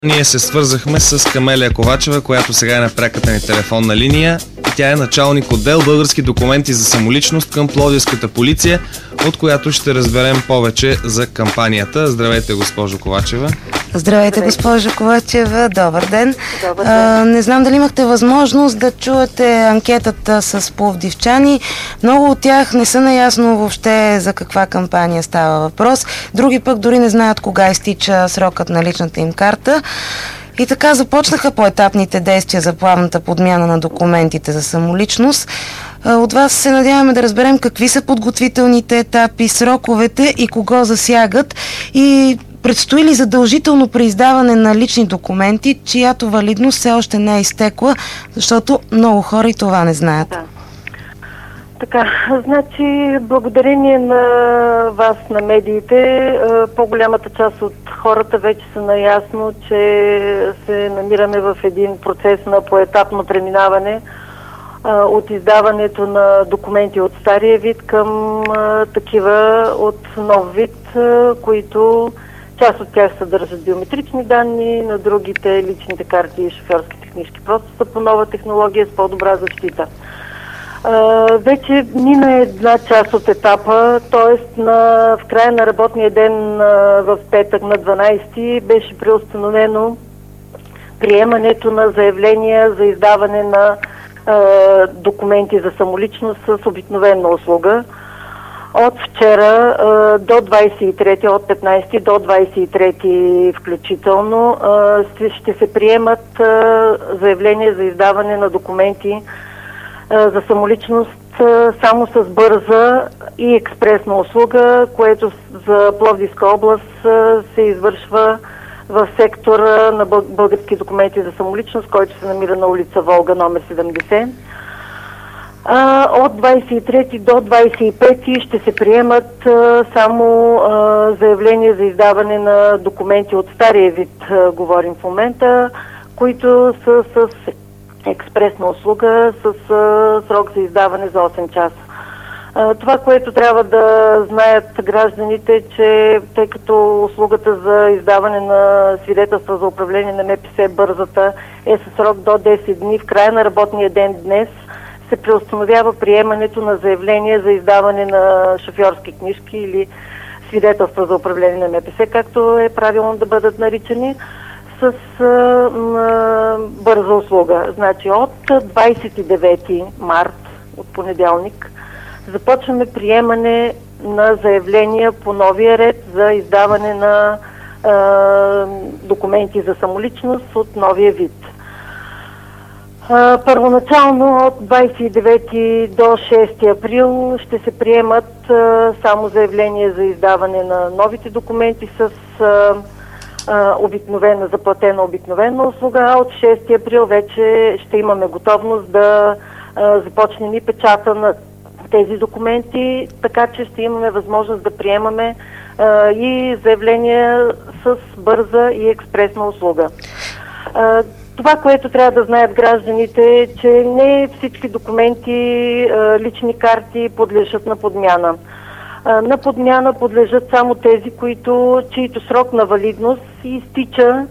Ние се свързахме с Камелия Ковачева, която сега е на пряката ни телефонна линия. Тя е началник отдел български документи за самоличност към Пловдивската полиция, от която ще разберем повече за кампанията. Здравейте, госпожо Ковачева. Здравейте, госпожо Ковачева. Добър ден. Добър ден. Не знам дали имахте възможност да чуете анкетата с пловдивчани. Много от тях не са наясно въобще за каква кампания става въпрос. Други пък дори не знаят кога изтича срокът на личната им карта. И така започнаха поетапните действия за плавната подмяна на документите за самоличност. От вас се надяваме да разберем какви са подготвителните етапи, сроковете и кого засягат, и предстои ли задължително при издаване на лични документи, чиято валидност все още не е изтекла, защото много хора и това не знаят. Да. Така, значи, благодарение на вас, на медиите, по-голямата част от хората вече са наясно, че се намираме в един процес на поетапно преминаване от издаването на документи от стария вид към такива от нов вид, които част от тях съдържат биометрични данни, на другите личните карти и шофьорските книжки просто са по нова технология с по-добра защита. Вече мина една част от етапа, т.е. в края на работния ден в петък на 12 беше преустановено приемането на заявления за издаване на документи за самоличност с обикновена услуга. От вчера до 23, от 15 до 23 включително, ще се приемат заявления за издаване на документи за самоличност само с бърза и експресна услуга, което за Пловдивска област се извършва в сектора на български документи за самоличност, който се намира на улица Волга, номер 70. От 23 до 25 ще се приемат само заявления за издаване на документи от стария вид, говорим в момента, които са с експресна услуга с срок за издаване за 8 часа. Това, което трябва да знаят гражданите, че тъй като услугата за издаване на свидетелства за управление на МПС бързата е със срок до 10 дни, в края на работния ден днес се преустановява приемането на заявление за издаване на шофьорски книжки или свидетелства за управление на МПС, както е правилно да бъдат наричани, с бърза услуга. Значи от 29 март, от понеделник, започваме приемане на заявления по новия ред за издаване на документи за самоличност от новия вид. Първоначално от 29 до 6 април ще се приемат само заявления за издаване на новите документи с обикновена, заплатена обикновена услуга, а от 6 април вече ще имаме готовност да започнем и печата на тези документи, така че ще имаме възможност да приемаме и заявления с бърза и експресна услуга. Това, което трябва да знаят гражданите, е, че не всички документи, лични карти подлежат на подмяна. На подмяна подлежат само тези, чието срок на валидност изтича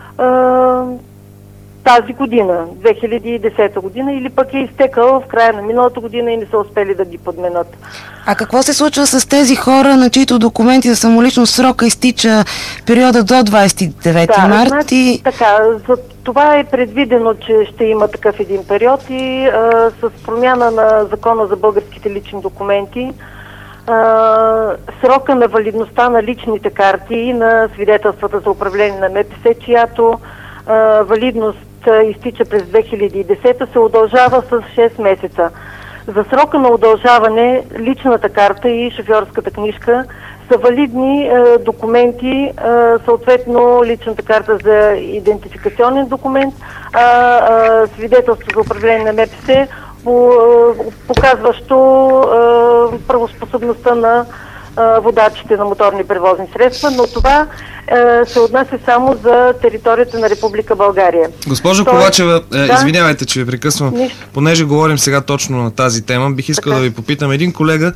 тази година, 2010 година, или пък е изтекал в края на миналата година и не са успели да ги подменят. А какво се случва с тези хора, на чието документи за самоличност срока изтича периода до 29 март? Значи, така, за това е предвидено, че ще има такъв един период и с промяна на Закона за българските лични документи срока на валидността на личните карти и на свидетелствата за управление на МПС, чиято валидност изтича през 2010, се удължава с 6 месеца. За срока на удължаване личната карта и шофьорската книжка са валидни документи, съответно личната карта за идентификационен документ, свидетелство за управление на МПС, показващо правоспособността на водачите на моторни превозни средства, но това се отнася само за територията на Република България. Госпожо Ковачева, извинявайте, че ви прекъсвам. Понеже говорим сега точно на тази тема, бих искал да ви попитам. Един колега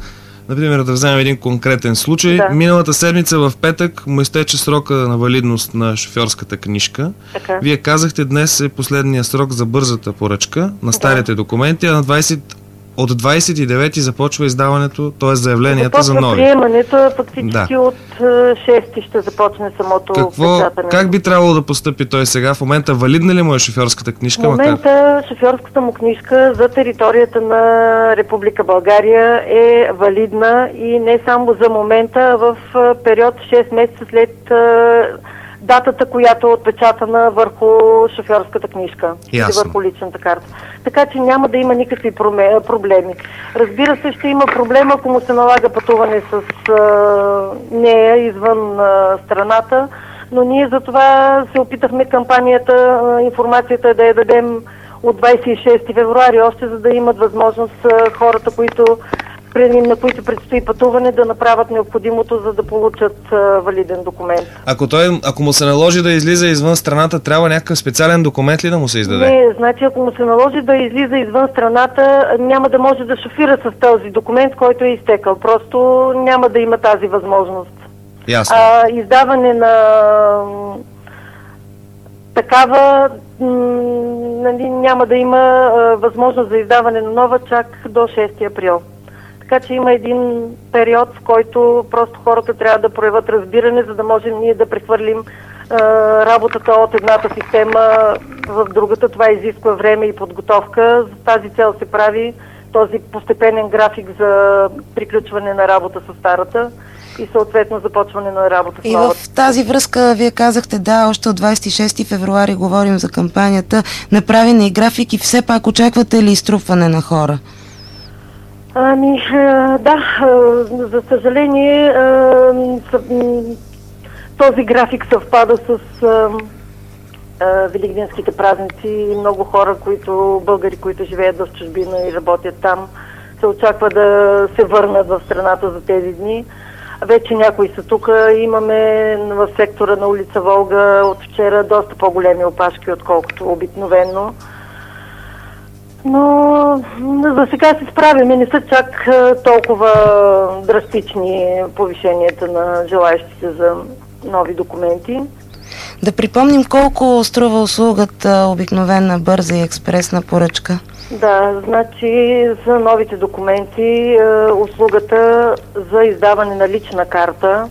Например, да вземем един конкретен случай. Да. Миналата седмица в петък му изтече срока на валидност на шофьорската книжка. Така. Вие казахте, днес е последния срок за бързата поръчка на старите документи, а от 29 започва издаването, т.е. заявленията за нови. Приемането, фактически от 6 ще започне самото печатане. Как би трябвало да постъпи той сега? В момента валидна ли му е шофьорската книжка? В момента шофьорската му книжка за територията на Република България е валидна и не само за момента, а в период 6 месеца след датата, която е отпечатана върху шофьорската книжка или върху личната карта. Така че няма да има никакви проблеми. Разбира се, ще има проблем, ако му се налага пътуване с нея извън страната, но ние за това се опитахме кампанията, информацията да я дадем от 26 февруари, още за да имат възможност хората, на които предстои пътуване, да направят необходимото, за да получат валиден документ. Ако му се наложи да излиза извън страната, трябва някакъв специален документ ли да му се издаде? Не, значи ако му се наложи да излиза извън страната, няма да може да шофира с този документ, който е изтекал. Просто няма да има тази възможност. Ясно. Издаване на такава няма да има възможност за издаване на нова чак до 6 април. Така че има един период, в който просто хората трябва да проявят разбиране, за да можем ние да прехвърлим работата от едната система в другата. Това изисква време и подготовка. За тази цел се прави този постепенен график за приключване на работа с старата и съответно започване на работа с новата. И в тази връзка вие казахте, да, още от 26 февруари говорим за кампанията, направен и график и все пак очаквате ли изтрупване на хора? Да, за съжаление този график съвпада с великденските празници и много хора, българи, които живеят в чужбина и работят там, се очаква да се върнат в страната за тези дни. Вече някои са тук. Имаме в сектора на улица Волга от вчера доста по-големи опашки, отколкото обикновено. Но за сега се справяме. Не са чак толкова драстични повишенията на желаещите за нови документи. Да припомним колко струва услугата обикновена, бърза и експресна поръчка. Да, значи за новите документи услугата за издаване на лична карта,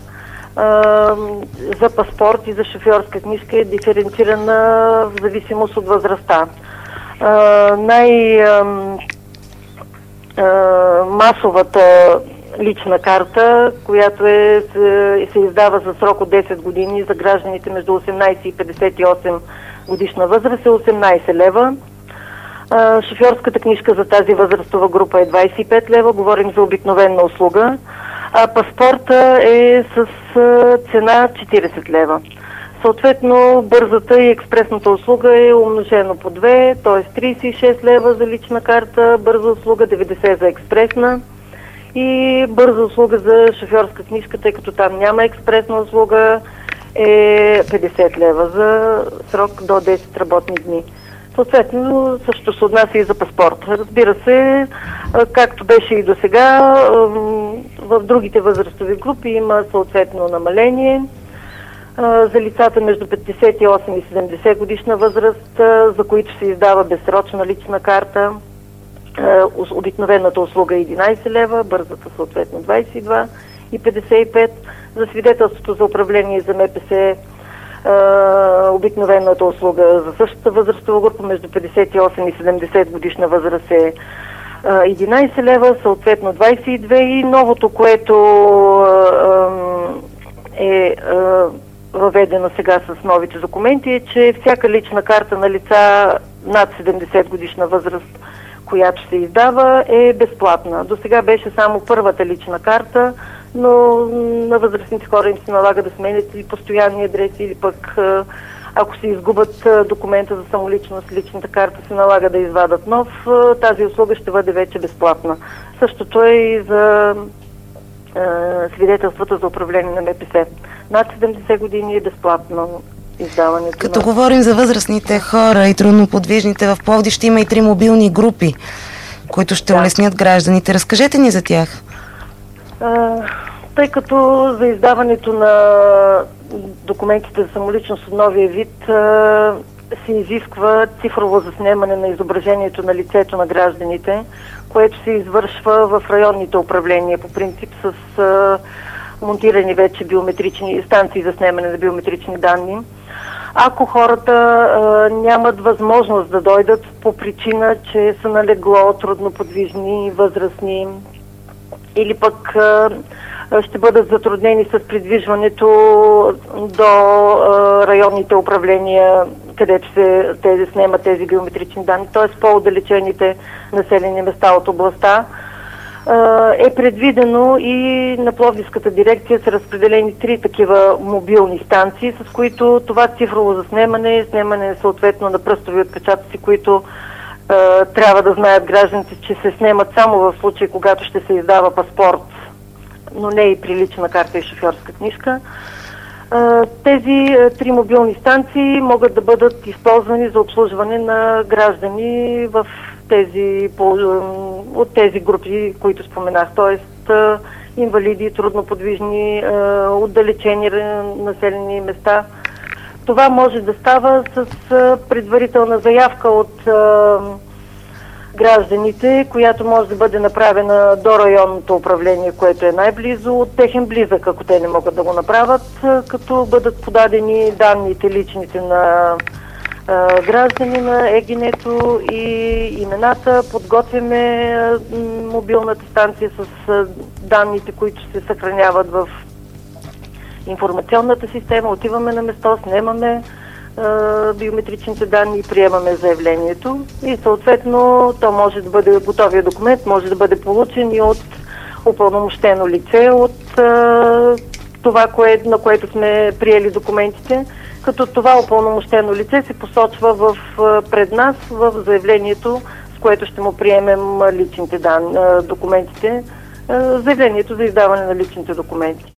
за паспорт и за шофьорска книжка е диференцирана в зависимост от възрастта. Масовата лична карта, която се издава за срок от 10 години за гражданите между 18 и 58 годишна възраст е 18 лева. Шофьорската книжка за тази възрастова група е 25 лева, говорим за обикновена услуга, а паспорта е с цена 40 лева. Съответно, бързата и експресната услуга е умножено по 2, т.е. 36 лева за лична карта, бърза услуга 90 за експресна и бърза услуга за шофьорска книжка, тъй като там няма експресна услуга, е 50 лева за срок до 10 работни дни. Съответно, също се отнася и за паспорт. Разбира се, както беше и до сега, в другите възрастови групи има съответно намаление. За лицата между 58 и 70 годишна възраст, за които се издава безсрочна лична карта, обикновената услуга е 11 лева, бързата съответно 22 и 55. За свидетелството за управление и за МПС обикновената услуга за същата възрастова група между 58 и 70 годишна възраст е 11 лева, съответно 22 и новото, което е въведено сега с новите документи е, че всяка лична карта на лица над 70 годишна възраст, която се издава, е безплатна. До сега беше само първата лична карта, но на възрастните хора им се налага да сменят или постоянни адреси, или пък ако се изгубят документа за самоличност, личната карта се налага да извадат нов, тази услуга ще бъде вече безплатна. Същото е и за свидетелствата за управление на МПС. Над 70 години е безплатно издаването. Като говорим за възрастните хора и трудноподвижните, в Пловдив ще има и 3 мобилни групи, които ще улеснят гражданите. Разкажете ни за тях. Тъй като за издаването на документите за самоличност от новия вид се изисква цифрово заснемане на изображението на лицето на гражданите, което се извършва в районните управления, по принцип с монтирани вече биометрични станции за снемане на биометрични данни. Ако хората нямат възможност да дойдат по причина, че са на легло, трудноподвижни, възрастни, или пък ще бъдат затруднени с придвижването до районните управления, където се снемат тези биометрични данни, т.е. по-отдалечените населени места от областта, е предвидено и на Пловдивската дирекция са разпределени 3 такива мобилни станции, с които това цифрово заснемане, снемане съответно на пръстови отпечатъци, които трябва да знаят гражданите, че се снемат само в случай, когато ще се издава паспорт, но не и при лична карта и шофьорска книжка. Тези 3 мобилни станции могат да бъдат използвани за обслужване на граждани от тези групи, които споменах, т.е. инвалиди, трудноподвижни, отдалечени населени места. Това може да става с предварителна заявка от гражданите, която може да бъде направена до районното управление, което е най-близо, от техен близък, ако те не могат да го направят, като бъдат подадени данните личните на граждани на ЕГИНето и имената. Подготвяме мобилната станция с данните, които се съхраняват в информационната система. Отиваме на место, снемаме биометричните данни и приемаме заявлението. И съответно то може да бъде, готовия документ може да бъде получен и от упълномощено лице от това, на което сме приели документите, като това упълномощено лице се посочва пред нас в заявлението, с което ще му приемем личните данни, документите, заявлението за издаване на личните документи.